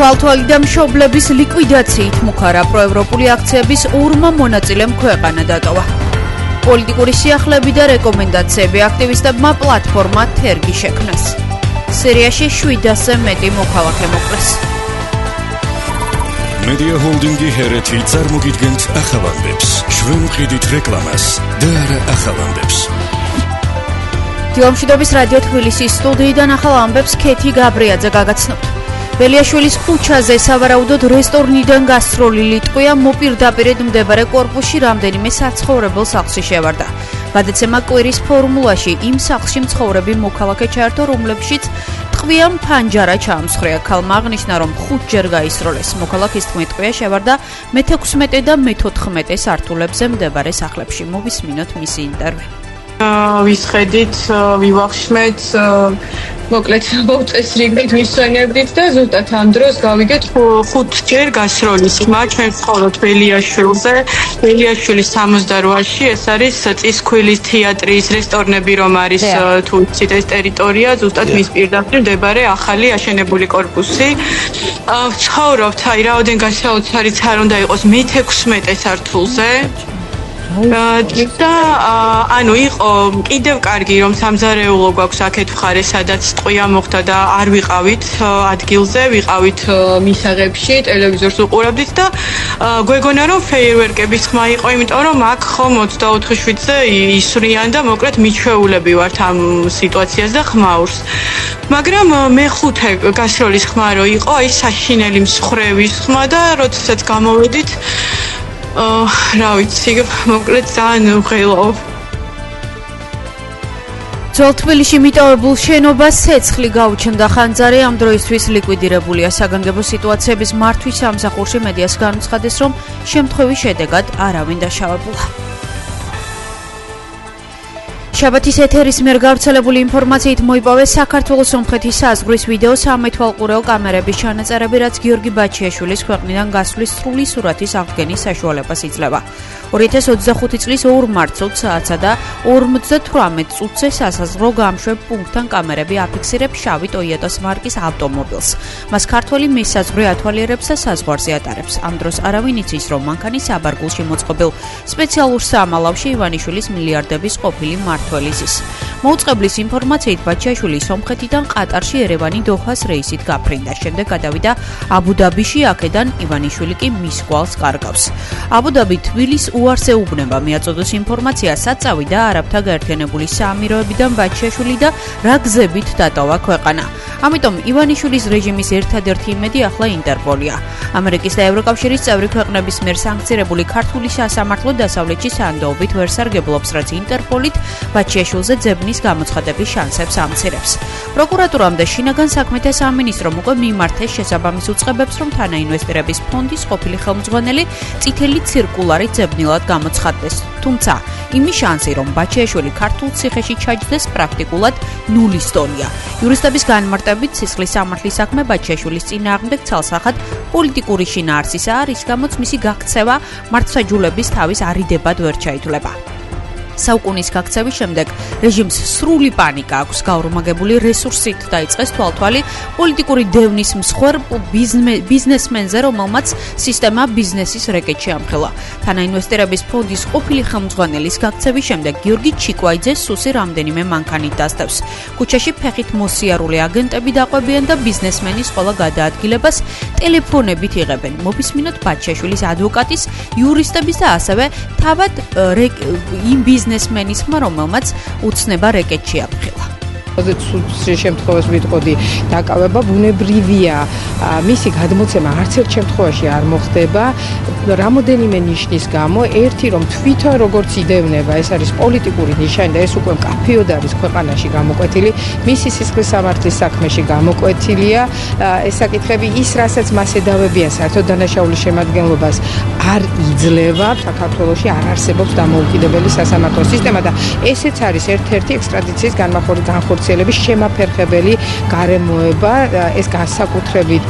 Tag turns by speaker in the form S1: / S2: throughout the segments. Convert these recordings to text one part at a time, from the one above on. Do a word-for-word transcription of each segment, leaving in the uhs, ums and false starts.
S1: თვალთვალი და მშობლების ლიკვიდაციით მუქარა პროევროპული აქციების ორმა მონაწილემ ქვეყანა დატოვა. პოლიტიკური სიახლეები და რეკომენდაციები აქტივისტებმა პლატფორმა თერგი შექმნეს. სირიაში შვიდასზე მეტი მოქალაქე მოკლეს.
S2: Media Holdingi ჰერეთი წარმოგიდგენთ ახალამდებს, ჩვენ ვყიდით რეკლამას და არა ახალამდებს.
S1: დილამშვიდობის რადიო თბილისის სტუდიიდან ახალ ამბებს ქეთი გაბრიაძე გაგაცნობთ. ბელიაშვილის ქუჩაზე სავარაუდოდ რესტორნიდან გასროლილი ტყვია მოპირდაპირედ მდებარე კორპუსში რამდენიმე საცხოვრებელ სახლში შევარდა. გადაცემა კვირის ფორმულაში იმ სახლში მცხოვრები მოქალაქე ჩაერთო, რომლებშიც ტყვიამ ფანჯარა ჩაამსხვრია. ქალმა აღნიშნა, რომ ხუთჯერ გაისროლეს. მოქალაქის თქმით, ტყვია შევარდა მეთექვსმეტე და მეთოთხმეტე სართულებზე მდებარე სახლებში. მოვისმინოთ მისი ინტერვიუ.
S3: ვისხედით, ვივახშმეთ, მოკლედ მოწესრიგდით, ვისვენებდით და ზუსტად ამ დროს გავიგეთ ხუთჯერ გასროლის ხმა ჩვენ ვცხოვრობთ ბელიაშვილზე. ბელიაშვილის სამოცდაროაში ეს არის წისქვილის თეატრის რესტორნები რომ არის თუ იცით ეს ტერიტორია, ზუსტად მის პირდაპირ მდებარე ახალი აშენებული კორპუსი. ვცხოვრობთ, აი რაოდენ გასაოცარიც არ უნდა იყოს მეთექვსმეტე სართულზე. და ანუ იყო კიდევ კარგი რომ სამზარეულო გვაქვს აქეთ მხარე სადაც ტყვია მოხდა და არ ვიყავით ადგილზე, ვიყავით მისაღებში, ტელევიზორს უყურებდით და გვეგონა რომ ფეიერვერკების ხმა იყო, იმიტომ რომ აქ ხომ ოცდაოთხი შვიდზე ისვრიან და მოკლედ მიჩვეულები ვართ ამ სიტუაციას და ხმაურს. მაგრამ მეხუთე გასროლის ხმა რო იყო, აი საშინელი მსხვრევის ხმა და როდესაც გამოვედით Oh, რა ვიცი, მოკლედ ძალიან ვღელავ.
S1: ძველ თბილისში მიტოვებულ შენობას ცეცხლი გაუჩნდა ხანძარი, ამ დროისთვის ლიკვიდირებულია. საგანგებო სიტუაციების მართვის სამსახურში მედიას განუცხადეს, რომ შემთხვევის შედეგად არავინ დაშავებულა. შაბათის ეთერის მიერ გავრცელებული ინფორმაციით მოიპოვეს საქართველოს სომხეთის საზღვრის ვიდეო სამეთვალყურეო კამერების ჩანაწერები, რაც გიორგი ბაჩიაშვილის ქვეყნიდან გასვლის სრული სურათის აღდგენის საშუალებას იძლევა. ორი ათას ოცდახუთი წლის ორ მარტს ოც საათსა და ორმოცდათვრამეტ წუთზე სასაზღვრო გამშვებ პუნქტთან კამერები აფიქსირებს შავი ტოიოტას მარკის ავტომობილს. მას ქართველი მესაზღვრე ათვალიერებს და საზღვარზე ატარებს. ამ დროს არავინ იცის, რომ მანქანის საბარგულში მოწყობილ სპეციალურ საამალავში ივანიშვილის მილიარდების ყოფილი მმართველი ზის. მოუწყებლის ინფორმაციით ბაჩიაშვილი სომხეთიდან ყატარში ერევანი დოჰას რეისით გაფრინდა. შემდეგ გადავიდა აბუ-დაბიში, აქედან ივანიშვილი კი მის გვალს კარგავს. აბუ-დაბი თბილისს უარს ეუბნება. მიაწოდოს ინფორმაცია საწავი და არაბთა გაერთიანებული საამიროებიდან ბაჩიაშვილი და რა გზებით დატოვა ქვეყანა. ამიტომ ივანიშვილის რეჟიმის ერთადერთი იმედი ახლა ინტერპოლია. ამერიკის და ევროკავშირის წევრი ქვეყნების მიერ სანქცირებული ქართული სასამართლო დასავლეთში სანდოობით ვერ სარგებლობს, რაც ინტერპოლით ბაჩიაშვილზე ძებნის გამოცხადების შანსებს ამცირებს. პროკურატურამ და შინაგან საქმეთა სამინისტრომ უკვე მიმართეს შესაბამის უწყებებს, რომ თანაინვესტირების ფონდის ყოფილი ხელმძღვანელი წითელი ცირკულარი ძებნილად გამოცხადდეს. თუმცა იმის შანსი, რომ ბაჩიაშვილი ქართულ ციხეში ჩაჯდეს, პრაქტიკულად ნულის დონეა. იურისტების განმარტებით, სისხლის სამართლის საქმე ბაჩიაშვილის წინააღმდეგ ცალსახად პოლიტიკური შინაარსისაა, რის გამოც მისი გაქცევა მართლმსაჯულების თავის არიდებად ვერ ჩაითვლება. საუკუნის გაქცევის შემდეგ რეჟიმს სრული პანიკა აქვს. გაურმაგებული რესურსით დაიწყეს თვალთვალი პოლიტიკური დევნის მსხვერ ბიზნესმენზე, რომელმაც სისტემა ბიზნესის რეკეტში ამხელა. თანაინვესტირების ფონდის ყოფილი ხელმძღვანელის გაქცევის შემდეგ გიორგი ჩიკვაიძე სუსი რამდენიმე მანქანით დასდევს. ქუჩაში ფეხით მოსიარული აგენტები დაყვებიან და ბიზნესმენის ყველა გადაადგილებას ტელეფონებით იღებენ. მოვისმინოთ ბაჩიაშვილის ადვოკატის, იურისტების და ასევე თავად იმ ბიზნესმენის ხმა, რომელმაც უცნება რეკეტში აფრთხილა.
S4: სულ შემთხვევას ვიტყოდი დაკავება ბუნებრივია, მისი გადმოცემა არც ერთ შემთხვევაში არ მოხდება. რამოდენიმე ნიშნის გამო, ერთი რომ თვითონ როგორც იდევნება, ეს არის პოლიტიკური ნიშანი და ეს უკვე მკაფიოდ არის ქვეყანაში გამოკვეთილი, მისი სისხლის სამართლის საქმეში გამოკვეთილია. ეს საკითხები ის, რასაც მას ედავებიან საერთოდ დანაშაულის შემადგენლობას არ იძლევა. საქართველოში არ არსებობს დამოუკიდებელი სასამართლო სისტემა და ესეც არის ერთ-ერთი ექსტრადიციის განმახორციელებელი ხორციელების შემაფერხებელი გარემოება. ეს განსაკუთრებით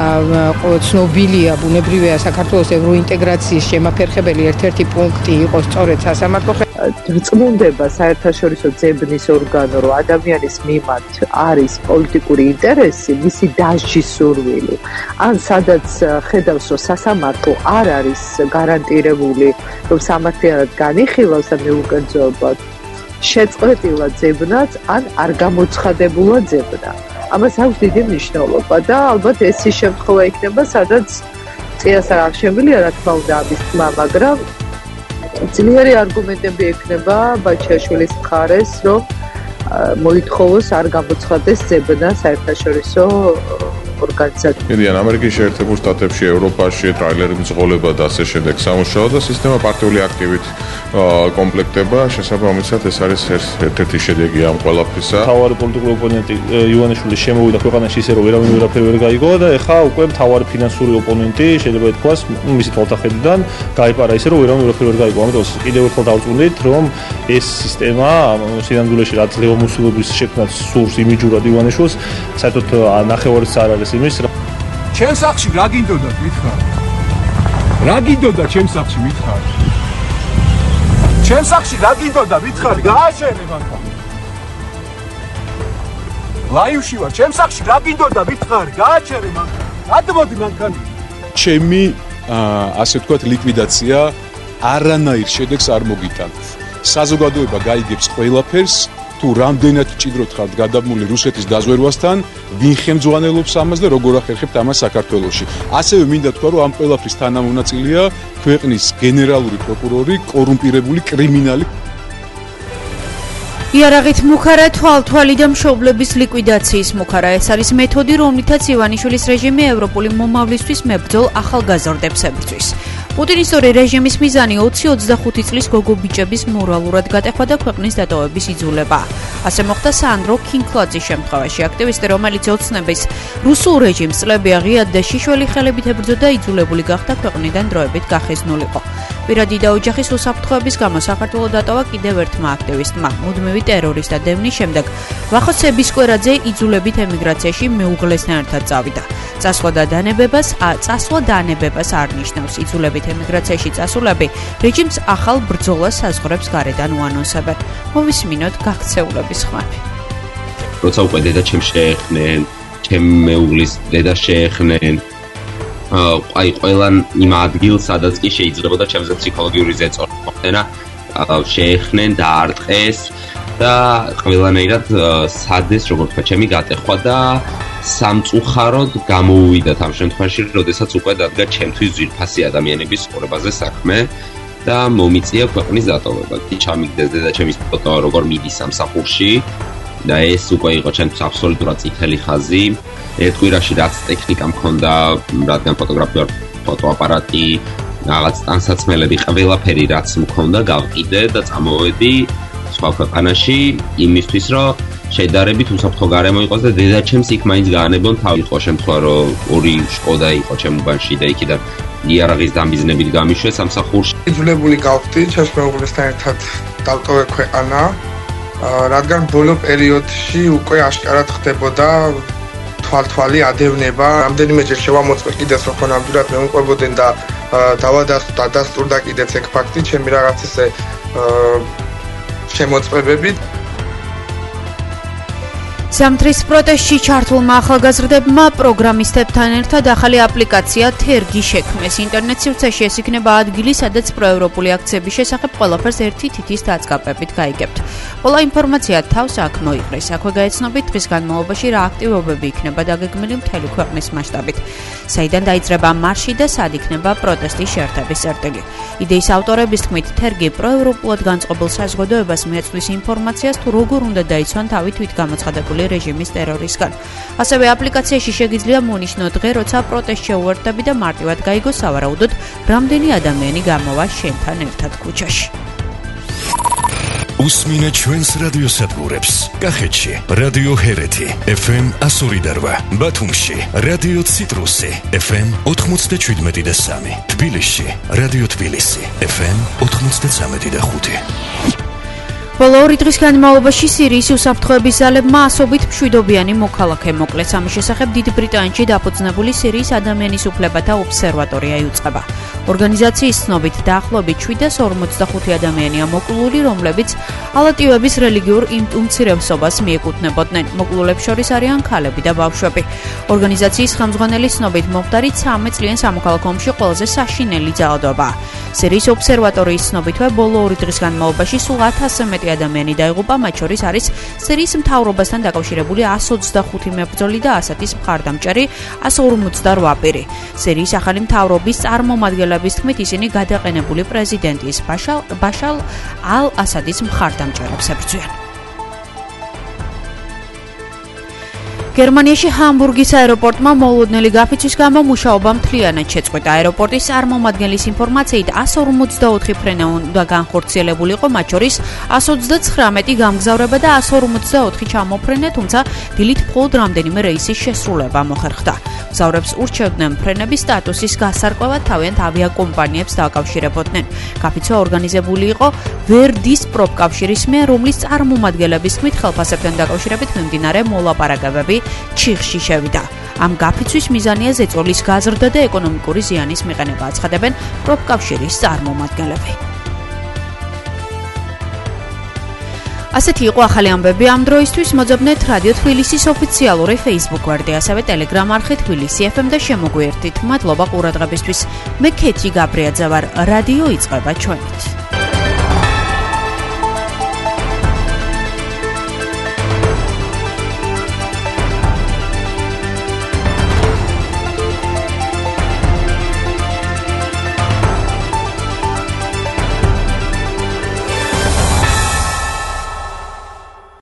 S4: ცნობილია, ბუნებრივია საქართველოს ევროინტეგრაციის შემაფერხებელი ერთ-ერთი პუნქტი იყო სწორედ სასამართლო
S5: რწმუნდება საერთაშორისო ძებნის ორგანო, რომ ადამიანის მიმართ არის პოლიტიკური ინტერესი, მისი დასჯის სურვილი, ან სადაც ხედავს, რომ სასამართლო არ არის გარანტირებული, რომ სამართლიანად განიხილავს და მეუკერძოებად შეწყვეტილა ძებნაც, ან არ გამოცხადებულა ძებნა. ამას აქვს დიდი მნიშვნელობა და ალბათ ეს ის შემთხვევა იქნება, სადაც წინასწარ არ შემილია, რა თქმა უნდა, ამის თქმა, მაგრამ ძლიერი არგუმენტები ექნება ბაჩიაშვილის მხარეს, რომ მოითხოვოს არ გამოცხადდეს ძებნა საერთაშორისო ორგანიზაციამ.
S6: მედიან ამერიკის შეერთებულ შტატებში, ევროპაში ტრაილერი მძღოლება და ასე შემდეგ სამუშაო და სისტემა პარტიული აქტივით კომპლექტება, შესაბამისად ეს არის ერთ-ერთი შედეგი ამ ყველაფრისა.
S7: მთავარი პოლიტიკური ოპონენტი ივანიშვილი შემოვიდა ქვეყანაში ისე, რომ ვერავინ ვერაფერი ვერ გაიგო და ეხა უკვე მთავარი ფინანსური ოპონენტი შეიძლება ითქვას მისი თვალსაჩინოდან გაიპარა ისე, რომ ვერავინ ვერაფერი ვერ გაიგო. ამიტომ კიდევ ერთხელ დავწუნდით, რომ ეს სისტემა სინამდვილეში რაც ლევომუსილობის შექმნას სურს იმიჯურად ივანიშვილს, საერთოდ ნახევარიც არ არის იმის, რომ
S8: ჩემს სახლში რა გინდოდა მითხარ? რა გინდოდა ჩემს სახლში მითხარ? ჩემს სახლში რა გინდოდა მითხარი? გააშენე მანქანა. ლაივში ვარ, ჩემს სახლში რა გინდოდა მითხარი? გააშენე მანქანა. გადმოდი მანქანა.
S9: ჩემი ასე ვთქვათ ლიკვიდაცია არანაირ შედეგს არ მოგიტანს. საზოგადოება გაიგებს ყველაფერს, თუ რამდენად ჭიდროთ ხართ გადაბმული რუსეთის დაზვერვასთან, ვინ ხელმძღვანელობს ამას და როგორ ახერხებთ ამას საქართველოში. ასევე მინდა თქვა, რომ ამ ყველაფრის თანამონაწილეა ქვეყნის გენერალური პროკურორი, კორუმპირებული კრიმინალი.
S1: იარაღით მუხარა თვალთვალი და მშობლების ლიკვიდაციის მუხარა. ეს არის მეთოდი, რომლითაც ივანიშვილის რეჟიმი ევროპული მომავლისთვის მებრძოლ ახალგაზრდებს ებრძვის. პუტინის ორი რეჟიმის მიზანი ოცი ოცდახუთი წლის გოგო ბიჭების მორალურად გატეხვა და ქვეყნის დატოვების იძულება. ასე მოხდა სანდრო კინკლაძის შემთხვევაში. აქტივისტი, რომელიც ოცნების რუსულ რეჟიმს წლები აღიარდა და შიშველი ხელებით ებრძოდა, იძულებული გახდა ქვეყნიდან დროებით გახიზნულიყო. პირადი და ოჯახის უსაფრთხოების გამო საქართველოს დატოვა კიდევ ერთმა აქტივისტმა. მუდმივი ტერორის და დევნის შემდეგ ვახო ცებისკვერაძე იძულებით ემიგრაციაში მეუღლესთან ერთად წავიდა. წასვლა და დანებებას, წასვლა დანებებას არ ნიშნავს. იძულებით ემიგრაციაში წასულები რეჟიმს ახალ ბრძოლას საზღვრებს გარედან უანონსებენ. მოვისმინოთ გაქცეულების ხმები.
S10: როცა უკვე დედა ჩემს შეეხნენ, ჩემ მეუღლის დედა შეეხნენ, აი ყველან იმ ადგილს, სადაც კი შეიძლებოდა ჩემზე ფსიქოლოგიური ზეწოლა მოხდენა, შეეხნენ და არტყეს და ყველანაირად სადეს, როგორ თქვა, ჩემი გატეხვა და სამწუხაროდ გამოუვიდათ ამ შემთხვევაში, როდესაც უკვე დადგა ჩემთვის ძვირფასი ადამიანების ცხოვრებაზე საქმე და მომიწია ქვეყნის დატოვება. კი ჩამიგდეს დედა ჩემის ფოტო, როგორ მიდის სამსახურში და ეს უკვე იყო ჩემთვის აბსოლუტურად წითელი ხაზი. ერთ კვირაში რაც ტექნიკა მქონდა, რადგან ფოტოგრაფი ვარ, ფოტოაპარატი, რაღაც ტანსაცმელები, ყველაფერი რაც მქონდა, გავყიდე და წამოვედი სხვა ქვეყანაში იმისთვის, რომ შედარებით უსაფრთხო გარემო იყოს და დედა ჩემს იქ მაინც გაანებონ თავი. იყო შემთხვევა, რომ ორი შკოდა იყო ჩემ უბანში და იქიდან იარაღის დამიზნებით გამიშვეს სამსახურში.
S11: იძულებული გავხდი ჩემს მეუღლესთან ერთად დავტოვე ქვეყანა, რადგან ბოლო პერიოდში უკვე აშკარად ხდებოდა თვალთვალი ადევნება. რამდენიმეჯერ შევამოწმე კიდეც, რომ ნამდვილად მე უმყვებოდნენ და დავადასტურდა კიდეც ეგ ფაქტი, ჩემი რაღაც ესე შემოწმებებით.
S1: ზამთრის პროტესტში ჩართულმა ახალგაზრდებმა პროგრამისტებთან ერთად ახალი აპლიკაცია თერგი შექმნეს. ინტერნეტ სივრცეში ეს იქნება ადგილი, სადაც პროევროპული აქციების შესახებ ყველაფერს ერთი თითის დაწყაპებით გაიგებთ. ყველა ინფორმაცია თავს აქ მოიყრეს. აქვე გაეცნობით დღის განმავლობაში რა აქტივობები იქნება დაგეგმილი მთელი ქვეყნის მასშტაბით. საიდან დაიწყება მარში და სად იქნება პროტესტის შეერთების წერტილი. იდეის ავტორების თქმით, თერგი პროევროპულად განწყობილ საზოგადოებას მიეწვდის ინფორმაციას, თუ როგორ უნდა დაიცვან თავი თვითგამოცხადებული რეჟიმის ტერორისგან. ასევე აპლიკაციაში შეგიძლია მონიშნო დღე, როცა პროტესტ შეუერთდები და მარტივად გაიგო სავარაუდოდ, რამდენი ადამიანი გამოვა შენთან ერთად ქუჩაში.
S2: უსმინე ჩვენს რადიოსადგურებს. კახეთში რადიო ჰერეთი ეფ ემ εκατო ორი და რვა, ბათუმში რადიო ციტრუსი ეფ ემ ოთხმოცდაშვიდმეტი და სამი, თბილისში რადიო თბილისი ეფ ემ ოთხმოცდაცამეტი და ხუთი.
S1: ბოლო ორი დღის განმავლობაში სირიის უსაფრთხოების ძალებმა ასობით მშვიდობიანი მოქალაქე მოკლეს. ამის შესახებ დიდ ბრიტანეთში დაფუძნებული სირიის ადამიანის უფლებათა ობსერვატორია იუწყება. ორგანიზაციის ცნობით დაახლოებით შვიდას ორმოცდახუთი ადამიანია მოკლული, რომლებიც ალატივების რელიგიურ უმცირესობას მიეკუთვნებოდნენ. მოკლულებს შორის არიან ქალები და ბავშვები. ორგანიზაციის ხელმძღვანელის ცნობით მომხდარი ცამეტ წლიან სამოქალაქო ომში ყველაზე საშინელი ძალადობაა. სირიის ობსერვატორიის ცნობითვე ბოლო ორი დღის განმავლობაში სულ ათასზე მეტი ადამიანი დაიღუპა, მათ შორის არის სირიის მთავრობასთან დაკავშირებული ასს ოცდახუთი მებრძოლი და ასადის მხარდამჭერი ასს ორმოცდარვა პირი. სირიის ახალი მთავრობის წარმომადგენლების თქმით, ისინი გადაყენებული პრეზიდენტის ბაშარ ბაშარ ალ-ასადის მხარდამჭერებს ებრძვიან. გერმანიაში ჰამბურგის აეროპორტმა მოულოდნელი გაფიცვის გამო მუშაობა მთლიანად შეწყვეტა. აეროპორტის წარმომადგენლის ინფორმაციით ასს ორმოცდაოთხი ფრენა უნდა განხორციელებული იყო, მათ შორის ასს ოცდაცხრამეტი გამგზავრება და ასს ორმოცდაოთხი ჩამოფრენა, თუმცა დილით მხოლოდ რამდენიმე რეისის შესრულება მოხერხდა. მგზავრებს ურჩევდნენ ფრენების სტატუსის გასარკვევად, თავიანთ ავიაკომპანიებს დააკავშირებოდნენ. გაფიცვა ორგანიზებული იყო ვერდის პროფკავშირის მიერ, რომლის წარმომადგენლების თქმით, ხელფასებთან დაკავშირებით მიმდინარე მოლაპარაკებები ჩიხში შევიდა. ამ გაფიცვის მიზანია ზეწოლის გაზრდა და ეკონომიკური ზიანის მიყენება, აცხადებენ პროფკავშირის წარმომადგენლები. ასეთი იყო ახალი ამბები ამ დროისთვის. მოძებნეთ რადიო თბილისის ოფიციალური Facebook გვერდი, ასევე Telegram არხი თბილისი ეფ ემ და შემოგვიერთდით. მადლობა ყურადღებისთვის. მე ქეთი გაბრიაძე ვარ. რადიო იწყება ჩვენით.